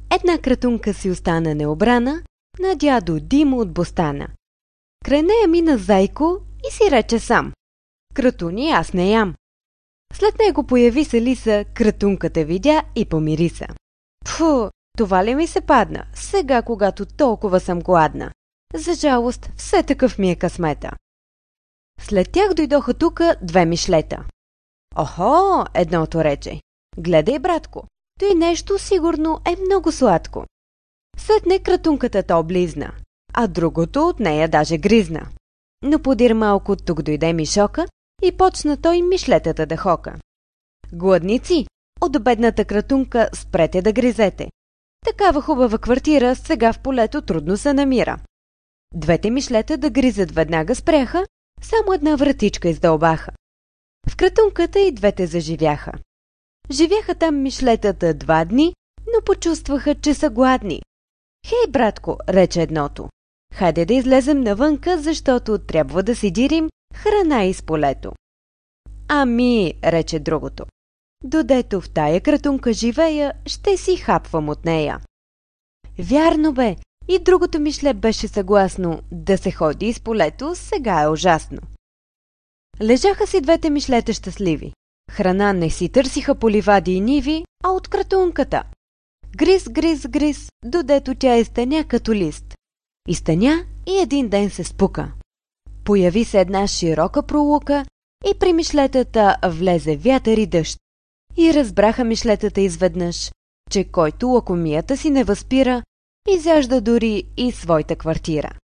Една кратунка си остана необрана на дядо Димо от бостана. Край нея мина зайко и си рече сам: кратуни аз не ям. След него появи се лиса, кратунката видя и помириса. Пфу, това ли ми се падна, сега когато толкова съм гладна? За жалост, все такъв ми е късмета. След тях дойдоха тука две мишлета. Охо, едното рече: гледай, братко, той нещо сигурно е много сладко. Сетне кратунката то облизна, а другото от нея даже гризна. Но подир малко тук дойде мишока и почна той мишлетата да хока. Гладници, от бедната кратунка спрете да гризете. Такава хубава квартира сега в полето трудно се намира. Двете мишлета да гризат веднага спряха, само една вратичка издълбаха. В кратунката и двете заживяха. Живяха там мишлетата 2 дни, но почувстваха, че са гладни. Хей, братко, рече едното, хайде да излезем навънка, защото трябва да си дирим храна из полето. Ами, рече другото, додето в тая кратунка живея, ще си хапвам от нея. Вярно бе, и другото мишле беше съгласно, да се ходи из полето сега е ужасно. Лежаха си двете мишлета щастливи. Храна не си търсиха по ливади и ниви, а от кратунката. Гриз, гриз, гриз, додето тя изтъня като лист. Изтъня и един ден се спука. Появи се една широка пролука и при мишлетата влезе вятър и дъжд. И разбраха мишлетата изведнъж, че който лакомията си не възпира, изяжда дори и своята квартира.